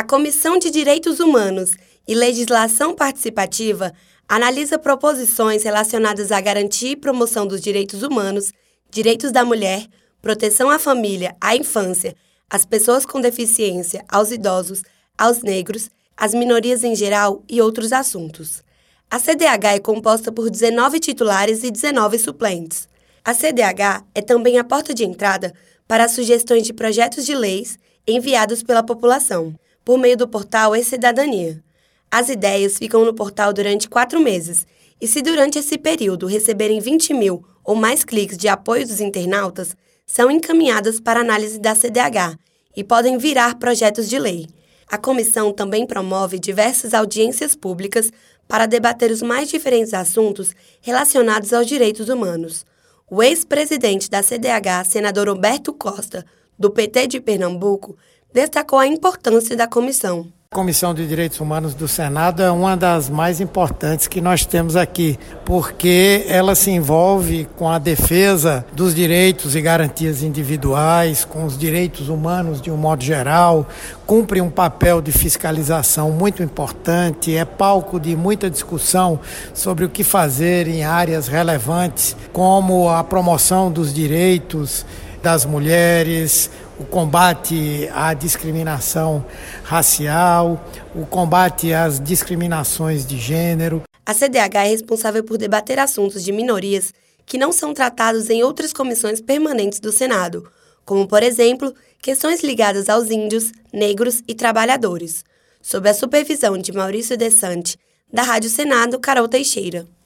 Comissão de Direitos Humanos e Legislação Participativa analisa proposições relacionadas à garantia e promoção dos direitos humanos, direitos da mulher, proteção à família, à infância, às pessoas com deficiência, aos idosos, aos negros, às minorias em geral e outros assuntos. A CDH é composta por 19 titulares e 19 suplentes. A CDH é também a porta de entrada para as sugestões de projetos de leis enviados pela população, por meio do portal E-Cidadania. As ideias ficam no portal durante 4 meses, e se durante esse período receberem 20 mil ou mais cliques de apoio dos internautas, são encaminhadas para análise da CDH e podem virar projetos de lei. A comissão também promove diversas audiências públicas para debater os mais diferentes assuntos relacionados aos direitos humanos. O ex-presidente da CDH, senador Roberto Costa, do PT de Pernambuco, destacou a importância da comissão. A Comissão de Direitos Humanos do Senado é uma das mais importantes que nós temos aqui, porque ela se envolve com a defesa dos direitos e garantias individuais, com os direitos humanos de um modo geral, cumpre um papel de fiscalização muito importante, é palco de muita discussão sobre o que fazer em áreas relevantes, como a promoção dos direitos das mulheres, o combate à discriminação racial, o combate às discriminações de gênero. A CDH é responsável por debater assuntos de minorias que não são tratados em outras comissões permanentes do Senado, como, por exemplo, questões ligadas aos índios, negros e trabalhadores, sob a supervisão de Maurício Desante, da Rádio Senado, Carol Teixeira.